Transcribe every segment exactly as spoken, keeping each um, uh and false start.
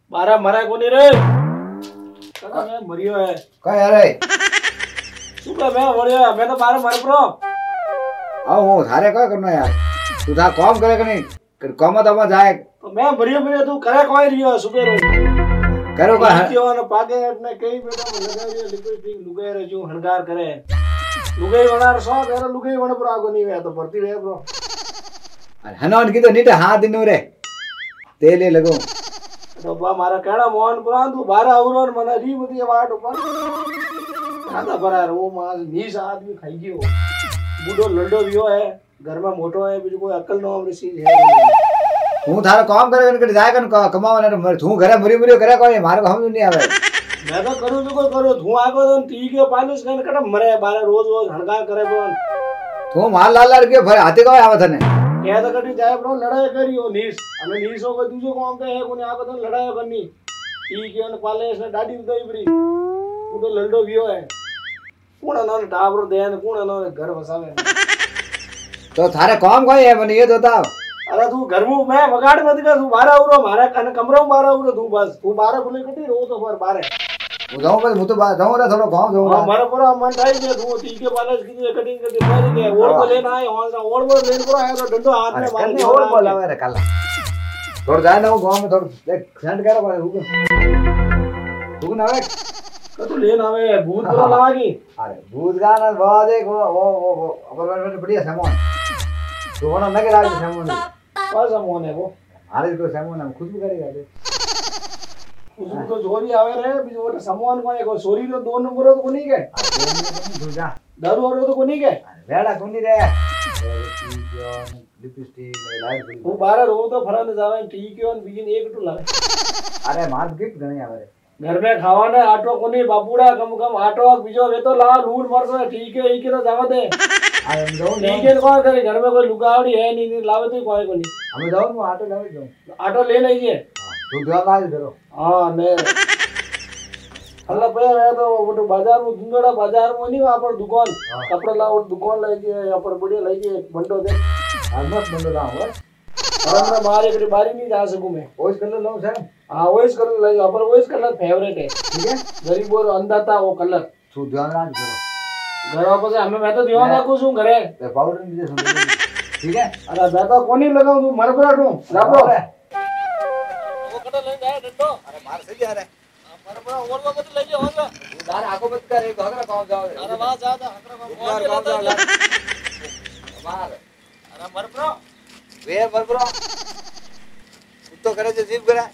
बारह मरा कोनी रे कदा मैं मरियो है कई अरे सुबह मैं मरियो मैं तो बारह मर प्रो आओ वो थारे क्या करना यार तू था काम करे कि नहीं काम तो मैं जाए तो मैं मरियो मरियो तू करे कोई रियो सुबह रो करो का है क्यों न पागे अपने कई बेटा लगा रियो लिपस्टिक लुगाई रे जो हनगार करे लुगाई बनार सो तेरा लुगाई बन पर आगो नहीं वे तो भर्ती रे ब्रो हनन की तो नीटे हाथ दिनो रे तेले लगो तो बा मारा कहना मोहन पुरान तू बारह औरन मना री मती वाट ऊपर खादा परार वो मास बीस आदमी खाई गयो बूढ़ो लड्डो वियो है घर में मोटो है बीजो कोई अकल नो हमरी चीज है तू थारो काम करे कन जाए कन कमावा ने मर तू घरे मरी मरी करे कोई मारे को समझ नहीं आवे मैं तो करू तो कोई करो तू आगो तो टी के पालिश कन कट मरे बारे रोज रोज हड़का करे बोन तू मार लाल लाल के भाई हाथे को आवे थने क्या तो कटी जाए ब्रो लड़ाई करियो नीस हमें नीस हो कोई दूसरो काम पे है कोनी आगो तो लड़ाई करनी टी के न पालिश ने दाढ़ी उदई पड़ी बूढ़ो लड्डो वियो है कौन न टाबरो देन कौन न घर बसावे तो थारे काम कोई है बने ये तो बताओ अरे तू घर में मैं वगाड़ मत कर तू बारह उरो मारे कन कमरो में बारह उरो तू बस तू बारह बोले कटी रो तो पर बारह वो जाऊं पर मुतो बात जाऊं रे थोड़ा काम जाऊं हां मारा पूरा मन ठाई दे तू टी के पालस की कटिंग कर दे मारी दे और को लेना है और और वो लेन को आया तो डंडो हाथ में मार करने और बोलावे रे कल थोड़ा जाए ना वो गांव में थोड़ा देख सेंड करो भाई रुक रुक ना वे तो लेन आवे भूत पूरा लागी अरे भूत गाना बहुत एक वो वो वो अपर में बढ़िया सामान तो वो ना नगे लाग सामान कौन सा मोन है वो हमारे को सामान हम खुद भी करेगा दे उसको तो जोरी आवे रे बीजो वो सामान को एक सोरी तो दो नंबर तो कोनी के दूजा दारू और तो कोनी के वेड़ा कोनी रे लिपस्टिक लाइट वो बारह रो तो फरन जावे टी के और बीन एक टू लावे अरे मार गिफ्ट गणे आवे घर में खावाने आटो कोनी बापूड़ा कम कम आटो बीजो वे तो ला लूट मरसो ठीक है ई के तो जावा दे आ हम जाऊं ठीक है कौन करे घर में कोई लुगावड़ी है नहीं नहीं लावे तो कोई कोनी हम जाऊं मैं ऑटो लावे जाऊं आटो ले लीजिए तू दुआ काज करो हां ने अल्लाह पे है तो वो बाजार में दुंगड़ा बाजार में नहीं वहां पर दुकान कपड़ा लाओ दुकान लेके यहाँ पर बढ़िया लेके बंडो दे अलमत बंदो लाऊं है और मैं बाहर एक बारी नहीं जा सकूं मैं ओइस कलर लाऊं सर हां ओइस कलर ले यहाँ पर ओइस कलर फेवरेट है ठीक है गरीब और अंधा था वो कलर तू ध्यान राख करो घर वापस हमें मैं तो ध्यान रखूं छू घरे ते पाउडर नीचे सुन ठीक है अरे दादा कोनी लगाऊं तू मर पड़ा तू रापो वो कटा ले जाए डंडो अरे मार सही आ रहा है मर पड़ा और वो कट ले जाओ होगा दार आगो मत कर एक हगरा गांव जाओ अरे वाह ज्यादा हकरा बार गांव जाओ मार अरे मर पड़ा वे मर ब्रो तो करे जे जीव करे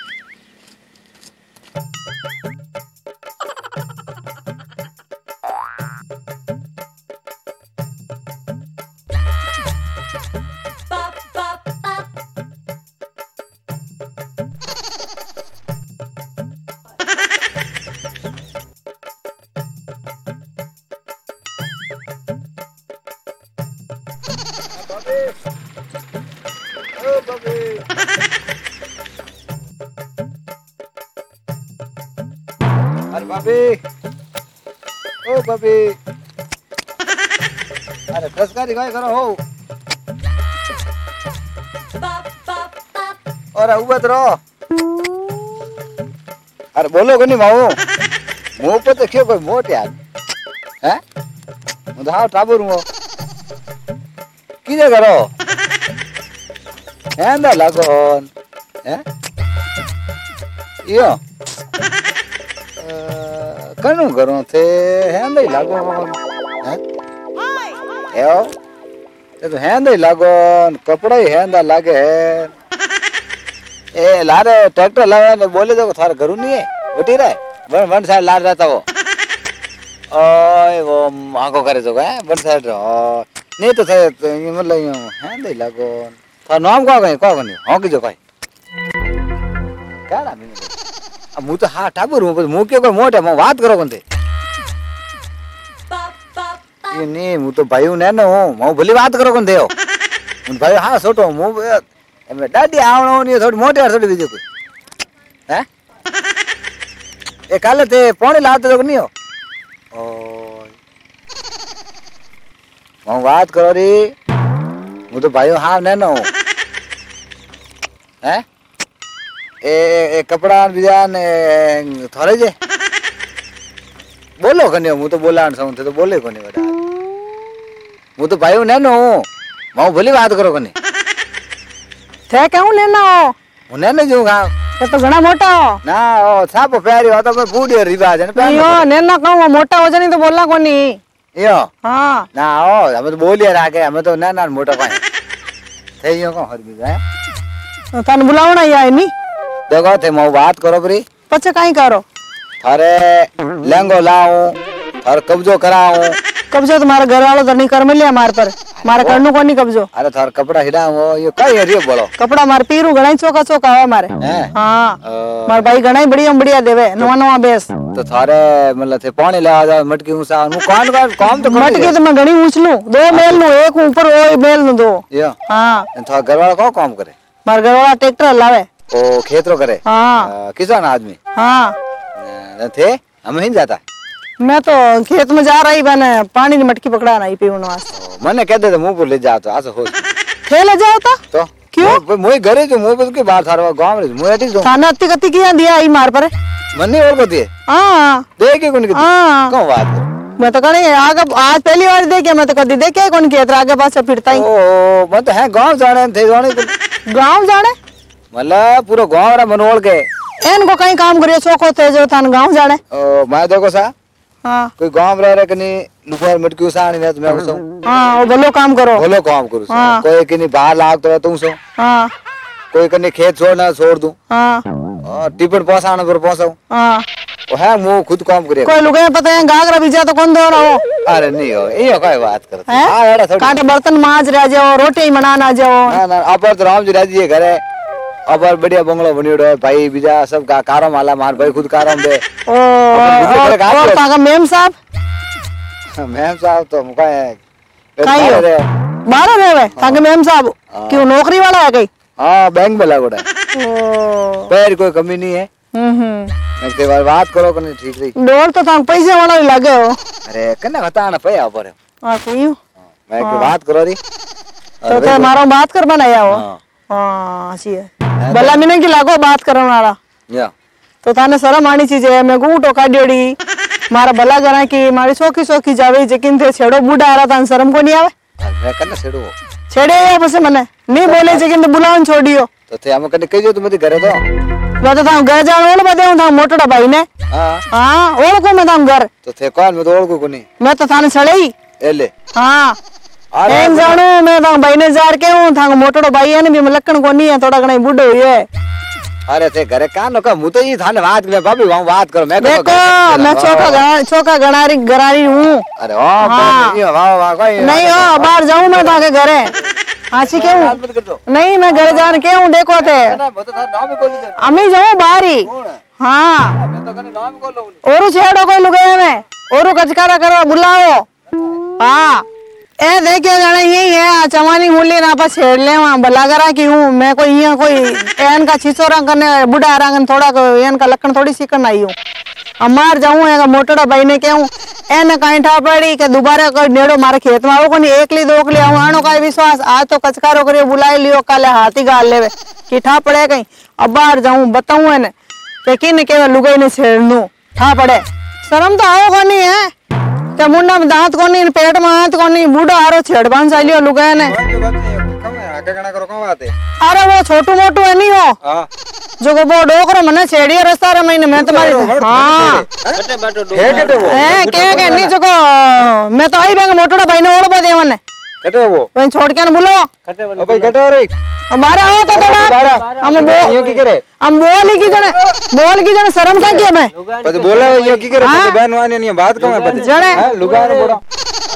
अरे बाबी ओ बाबी अरे कसका दिखाई करो हो और उबत रहो अरे बोलो को नहीं माऊ मुंह पे तो क्यों कोई मोट यार हैं मुझे हाँ टाबूर हूँ किधर करो हैं ना लागोन हैं यो कनु करो थे हैं नहीं लागोन हैं एओ ते तो हैं नहीं लागोन कपड़ा ही हैं ना लागे है ए लारे ट्रैक्टर लावे ने बोले तो थारा घरू नहीं है उठी रहे वन वन साइड लार रहता वो ओए वो आंखों करे तो है वन साइड रहो नहीं तो थे तो ये मतलब यूं हैं नहीं लागोन थारा नाम का कहीं का कहीं हाँ की जो कहीं क्या नाम है अब मुँह तो हाँ ठाकुर हूँ बस मुँह के कोई मोट है मैं बात करो कौन थे ये नहीं मुँह तो भाई ने ना हूँ मैं भली बात करो कौन थे हो भाई हाँ सोटो मुँह मैं डाडी आवनो नहीं थोड़ी मोटे यार थोड़ी बीजो कोई हैं ये काले थे पौने लाते तो नहीं हो ओ मैं बात करो री मुँह तो भाई हाँ ने ना हूँ हैं ए ए कपड़ा बिजान थोड़े जे बोलो कने मु तो बोला न थे तो बोले कोने बता मु तो भाई ने नो मां भली बात करो कने थे क्यों लेना हो उन्हें ने जो गा ये तो घना मोटा हो ना ओ साप प्यारी हो तो मैं बूढ़ी रिवाज है नहीं हो नेना कहूं मोटा हो जानी तो बोलना कोनी यो हां ना ओ हम तो बोलिए रागे हम तो ना ना मोटा पाए थे यो को हर भी जाए तन बुलावना ही आई नी देखो थे मो बात करो बरी पछे काई करो थारे लहंगो लाऊं थारे कब्जो कराऊं कब्जो तो मारा घर वालों तो नहीं कर मिले मार पर मारा करनु कोनी कब्जो अरे थार कपड़ा हिलाऊं ये कई हरियो बोलो कपड़ा मार पीरू घणा चोका चोका है मारे हां मार भाई घणा बढ़िया बढ़िया देवे नवा नवा बेस तो थारे मतलब थे पानी ले आ जा मटकी उसा नु कौन का काम तो मटकी तो मैं घणी ऊंच लूं दो मेल लूं एक ऊपर ओ मेल नु दो यो हां थार घर वाला को काम करे मार घर वाला ट्रैक्टर लावे ओ खेतरो करे हां किसान आदमी हां न थे हम ही जाता मैं तो खेत में जा रही मैंने पानी की मटकी पकड़ा नहीं पीवन वास्ते मैंने कह दे तो मुंह पर ले जा तो आसो हो थे ले जाओ तो तो क्यों मोई घरे जो मुंह पे के बाहर थारा गांव में मुंह हटी जो थाना अत्ती कत्ती किया दिया आई मार पर मन्नी और को दिए हां देखे कौन की हां कौन बात मैं तो कहीं आगे आज पहली बार देखे मैं तो कभी देखे कौन खेत आगे पास फिरता ही ओ मैं तो है गांव जाने थे जाने गांव जाने मतलब पूरा गांव रा मनोल के इनको कहीं काम करियो चोको थे जो थान गांव जाने ओ मैं देखो सा हां कोई गांव रह रे कनी लुफर मटकी उसानी ने मैं उसो हां वो भलो काम करो भलो काम करू हाँ। कोई कनी बाहर लाग तो तुम सो हां कोई कनी खेत छोड़ना छोड़ दूं हां और टिपट पहुंचाने पर पहुंचाऊं हां ओ है मु खुद काम करे कोई लुगाई पता है गागरा बीजा तो कौन दो रहो अरे नहीं हो ये काय बात करते हैं? हां एड़ा थोड़ी काटे बर्तन मांज रह जाओ रोटी बनाना जाओ ना ना अपर तो राम जी राजी है घरे अपर बढ़िया बंगलो बनियोड़ो है भाई बीजा सब का कारो माला मार भाई खुद कारो दे ओ और ताका मेम साहब मैम साहब तो मुका है काई हो बाहर रहवे ताके मेम साहब क्यों नौकरी वाला है कहीं हां बैंक में लागोड़ा ओ पैर कोई कमी नहीं है हम्म हम्म इसके बाद बात करो कने ठीक रही डोल तो तांग पैसे वाला ही लागे हो अरे कने बताना पे आ पर हां कोई मैं के बात करो री तो तो मारो बात कर बनाया हो हां अच्छी है भला मिने की लागो बात करन वाला या तो थाने शर्म आनी चीज है मैं गूटो काड्योड़ी मारा भला करा की मारी सोखी सोखी जावे जकिन थे छेड़ो बूढ़ा आरा थाने शर्म को नहीं आवे मैं कने छेड़ो छेड़े या बस मने नहीं बोले जकिन तो बुलावन छोड़ियो तो थे हम कने कहियो तो मते घरे तो मैं तो था घर जान ओल बदे था मोटड़ा भाई ने हां हां ओल को मैं था घर तो थे कौन मैं तो ओल को कोनी मैं तो थाने छड़े ही एले हां एक जानो मैं था भाई ने जार के हूं था मोटड़ो भाई है ने भी लक्कन कोनी है थोड़ा घणा बूढ़ो है अरे थे घरे कान का मु तो ई थाने बात में भाभी वहां बात करो मैं देखो मैं चोका गणा चोका गणारी गरारी हूं अरे हां ये वाह वाह कोई नहीं हो बाहर जाऊं मैं ताके घरे आसी के हूं नहीं मैं घर जान के हूं देखो थे ना मैं तो थारा नाम ही बोल दे अमी जाऊं बाहर ही हां मैं तो कने नाम बोल लो ओरु छेड़ो कोई लुगाई में ओरु कचकारा करो बुलाओ हां ए देखियो जाने यही है चमानी मूली ना पर छेड़ ले वहां भला करा की हूं मैं कोई यहां कोई एन का छिसोरा करने बुढ़ा रंगन थोड़ा को एन का लखन थोड़ी सीखन आई हूं अमार जाऊं है मोटड़ा भाई ने कहूं एन काई ठा पड़ी के दोबारा कोई नेड़ो मारे खेत में आओ कोनी एकली दोकली आऊं आनो का विश्वास आज तो कचकारो करियो बुलाई लियो काले हाथी गाल लेवे की ठा पड़े कहीं अब बाहर जाऊं बताऊं है ने किन के लुगाई ने छेड़नू ठा पड़े शर्म तो आओ कोनी है ते मुंडा में दांत कोनी पेट में हाथ कोनी बूढ़ा आरो छेड़बान चालियो लुगाई ने अरे वो छोटू मोटू है नहीं हो हां जो वो डोकरो मने छेड़ियो रस्ता रे महीने मैं तुम्हारी हां कटे बाटो डो कटे वो ए के के नहीं जो मैं तो आई बेंग मोटड़ा भाई ने ओड़ बदे मने कटे वो वहीं छोड़ के न बोलो कटे ओ भाई कटे रे हमारा हो तो थोड़ा हम बो यो की करे हम बोल की जने बोल की जने शर्म क्या किया मैं पत बोला यो की करे पत बहन वानी नहीं बात को मैं पत जने लुगा रे बोड़ा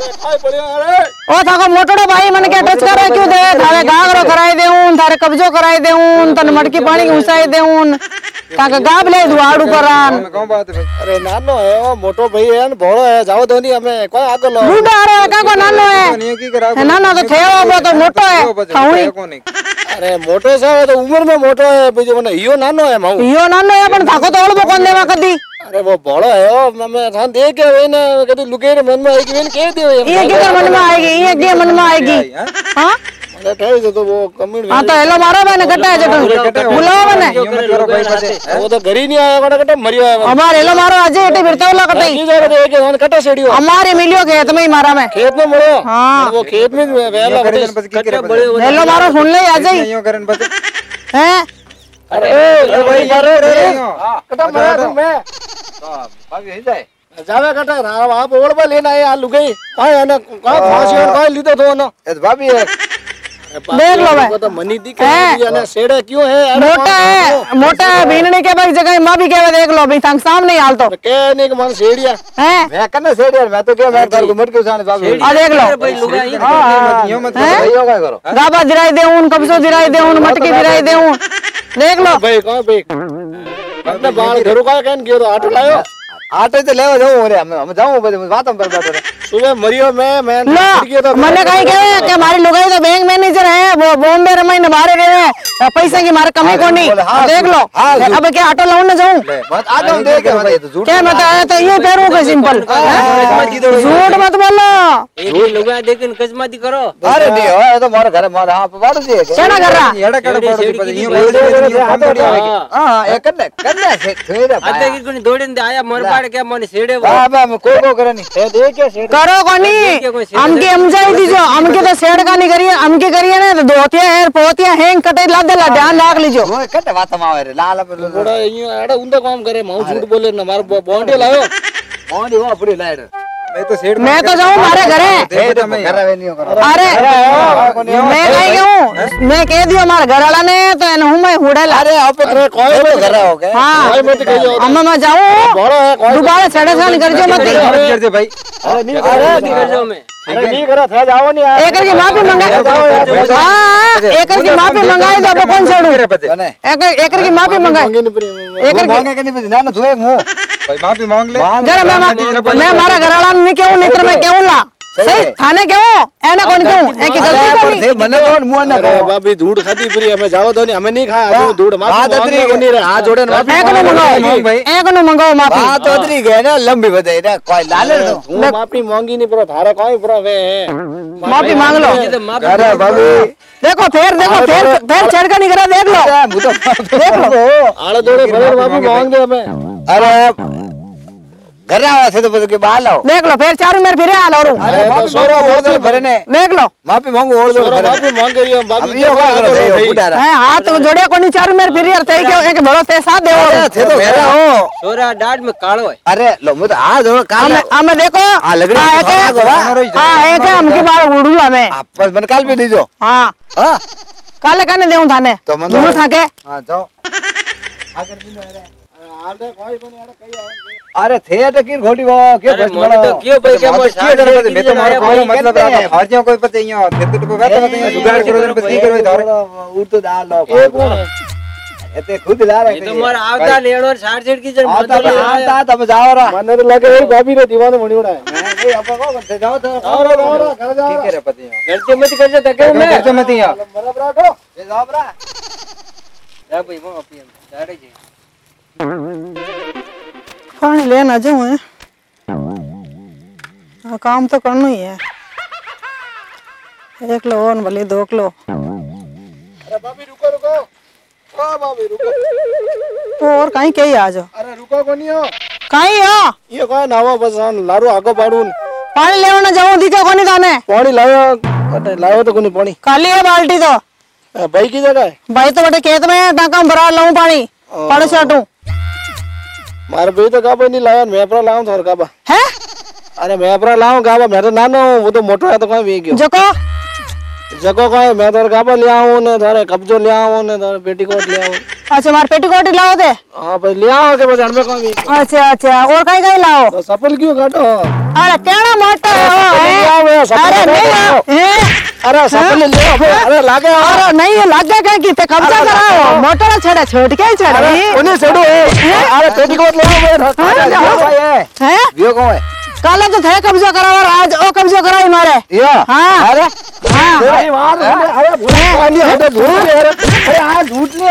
ओ थाको मोटड़ो भाई मन के टच करे क्यों दे थारे गागरो कराई देऊं थारे कब्जो कराई देऊं तने मटकी पानी घुसाई देऊं ताके गाब ले दुआड़ू करान कौन बात है भाई अरे नानो है ओ मोटो भाई है न भोळो है जाओ दोनी हमें कोई आगो लो बूढ़ा रे का को नानो है नहीं की करा नानो तो थे वो तो मोटो है खाऊई अरे मोटो सा तो उम्र में मोटो है बीजो मने इयो नानो है माऊ इयो नानो है पण थाको तो ओळबो कोन देवा कदी अरे वो भोळो है ओ मैं थान देख के वे ने कदी लुके रे मन में आएगी वे के देवे ये के मन में आएगी ये के मन में आएगी हां कटे से तो वो कमिट हाँ तो हेलो मारो मैंने कटा है जटू बुलाओ मैंने वो तो घर ही नहीं आया कटा कटा मरियो है हमारे हेलो मारो आज एटी फिरता वाला कटाई की जा रहे के उन्होंने कटा सेड़ियो हमारे मिलियो खेत में ही मारा मैं खेत में मरो हाँ वो खेत में वेला हेलो मारो सुन ले आज ही हैं अरे भाई मारो रे कटा मारा तुम मैं भाभी ही जाए जावे कटा राव आप ओड़ पे लेना है आ लुगाई काय है ना का फांसी और काय लीधो तो ना ए तो भाभी है देख लो भाई तो मनी दिखे है ना सेड़े क्यों है मोटा है मोटा है बीनने के भाई जगह मां भी कहवे देख लो भाई संग सामने ही हाल तो कहने के मन सेड़िया हैं मैं कने सेड़ यार मैं तो क्या मैं घर को मट के उठाने भाभी आ देख लो भाई लुगाई हां मत भाइयों का करो गाबा दिराई दे उन कब्जो दिराई दे उन मटकी दिराई दे उन देख लो भाई कौन भाई अपने बाल घरों का कहन कियो तो आटो लायो आटे तो लेवा जाऊं रे हम हम जाऊं बजे बात हम पर बात सुबह मरियो मैं मैं लो मैंने कहीं कहे कि हमारी लुगाई तो बैंक मैनेजर है वो बॉम्बे रे महीने बाहर रहे पैसे की मारे कमी को नहीं देख लो अब क्या ऑटो लाऊं ना जाऊं मत आ जाऊं देख भाई तो झूठ क्या मत आया तो ये पैरों के सिंपल झूठ मत बोलो ये लुगाई देखिन कजमाती करो अरे नहीं हो ये तो मारे घर मारे हां पे बाड़ू जी क्या ना कर रहा एड़ा कड़ा बाड़ू हां ये करने करने से थेरे आते की कोनी दौड़न दे आया मोर पाड़ के मोने सेड़े वो बाबा मैं को को करे नहीं ए देख के सेड़ करो कोनी हमके समझाई दीजो हमके तो सेड़ का नहीं करिए हमके करिए ना तो दोतिया है पोतिया हैंग कटे लाद ला ध्यान रख लीजो वो कटे बात मावे रे लाल बड़ा ये एड़ा उंदा काम करे माऊ झूठ बोले ना मार बॉन्डी लायो कौन वो अपनी लाइट मैं तो सेड़ मैं तो जाऊं मारे घरे घर वे नहीं करो अरे मैं कहीं क्यों मैं कह दियो हमारे घर वाला ने तो इन हूं मैं हुड़ेला अरे आप अरे कोई तो घर हो गए हां कोई मत कहियो अब मैं जाऊं बड़ा है कोई दोबारा छड़े छान कर जो मत कर दे भाई अरे नहीं अरे निकल जाओ मैं अरे नहीं करा था जाओ नहीं यार एक की माफी मंगा हां एक की माफी मंगाई तो अब कौन छोड़ू एक एक की माफी मंगाई एक मांगे के नहीं ना ना धोए मुंह भाई माफी मांग ले जरा मैं मैं हमारा घर वाला नहीं क्यों नहीं मैं क्यों ला सही थाने क्यों एना कौन क्यों एक की गलती को नहीं मने कौन मुंह ना अरे बाबी धूड़ खाती पूरी हमें जाओ तो नहीं हमें नहीं खाया तू धूड़ माफी अदरी को नहीं रे हाथ जोड़े माफी एक नो मंगाओ भाई एक नो मंगाओ माफी बात तो अदरी गए ना लंबी बताई ना कोई लाले दो तू माफी मांगी नहीं पर थारे कोई पर वे माफी मांग लो अरे बाबू देखो फिर देखो फिर फिर छड़का नहीं करा देख लो देख लो आले दौड़े बड़े माफी मांग दे हमें अरे घर आवा से तो बस के बाहर लाओ देख लो फिर चारों मेरे फिर आ लो अरे माफी सोरो और दो भरने देख लो माफी मांगो और दो माफी मांग रही है अब बाबी ये क्या करो रे बुढ़ा है हाथ जोड़े को नहीं चारों मेरे फिर यार तई क्यों एक बड़ो ते साथ देओ थे तो घर हो छोरा डाड में कालो है अरे लो मुझे आ दो काल हमें हमें देखो आ लग रही हां एक हां एक हमकी बार उड़ू हमें आप मन काल पे दीजो हां हां काले कने देऊं थाने तो मन दूर थाके हां जाओ आगे कोई को नहीं आड़े कही अरे थे तो की घोटी वो के अरे मोने तो क्यों भाई के मोर के डर मैं तो मारो कोई मतलब रहा भारतीयों कोई पता नहीं है फिर तो बात पता नहीं जुगाड़ करो दिन बस नहीं करो इधर उड़ तो डाल लो एक कौन है एते खुद ला रहे तो मोर आवता लेड़ो साठ सेठ की जन मत आता तब जाओ रा मन तो लगे वही भाभी रे दीवाने मणी उड़ा है नहीं अब को करते जाओ तो जाओ रे जाओ रे घर जाओ ठीक है पति गलती मत कर जा तके मैं करते मत या बराबर रखो ये जाओ रा जा भाई वो अपनी दाड़े जी पानी लेना जाऊं है हाँ, काम तो करना ही है एक लो और भले दो किलो अरे भाभी रुको रुको ओ भाभी रुको तो और कहीं कहीं आ जाओ अरे रुको को नहीं हो कहीं हो ये कोई नावा बस लारो आगो पाडून पानी लेना ना जाऊं दिखे कोनी थाने पानी लायो कटे लायो तो कोनी पानी खाली है बाल्टी तो ए, भाई की जगह है भाई तो बड़े खेत में टाका में भरा लाऊं पानी पड़े चाटू मारे भाई तो गाबा नहीं लाया मैं अपना लाऊं थोड़ा गाबा है अरे मैं अपना लाऊं गाबा मैं तो नानो हूं वो तो मोटो है तो कोई वे गयो जको जगह कोई मैं तो गाबा ले आऊं ने थारे कब्जो ले आऊं ने थारे पेटीकोट ले आऊं अच्छा मार पेटीकोट लाओ दे हां भाई ले आओ के बस हमें कोई वे अच्छा अच्छा और कहीं कहीं लाओ तो सफल क्यों काटो अरे केना मोटा है अरे नहीं है अरे सफल ले आओ अरे लागे अरे नहीं ये लागे क्या की ते कब्जा कराओ मोटर छड़ा छोड़ के छड़ी उन्हें छड़ो अरे पेटीकोट ले आओ मैं है यो कौन है काले तो थे कब्जा कराओ आज ओ कब्जा कराई मारे यो हां अरे हां अरे वाह अरे पानी हटे झूठ ले अरे आ झूठ ले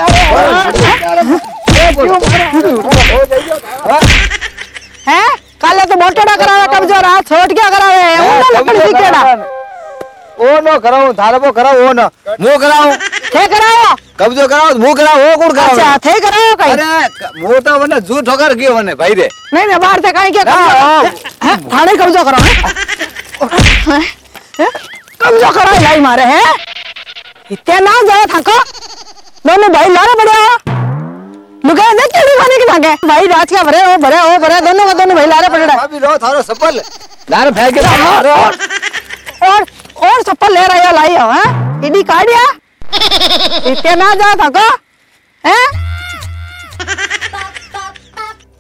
है काले तो मोटड़ा करावा कब्जा रहा छोड़ क्या करावे उन्हें लकड़ी दिखेड़ा ओ नो कराओ कराओ थारे को कराओ ना मुंह कराओ थे कराओ कब्जो कराओ मुंह कराओ वो कौन कराओ अच्छा थे कराओ कहीं अरे मुंह तो मने जू ठोकर गयो मने भाई रे नहीं नहीं बाहर से कहीं के कराओ थाने कब्जा करो कब्जा करो लाई मारे हैं इतने ना जाओ थको दोनों भाई लारे बड़े हो लुगाई देख के माने के लागे भाई राज का भरे हो भरे हो भरे दोनों का दोनों भाई लारे पड़े अभी रो थारो सफल लारे फेंक के और और और चप्पल ले रहे हो लाई हो हैं इडी काढ़िया इतने ना जाओ थको हैं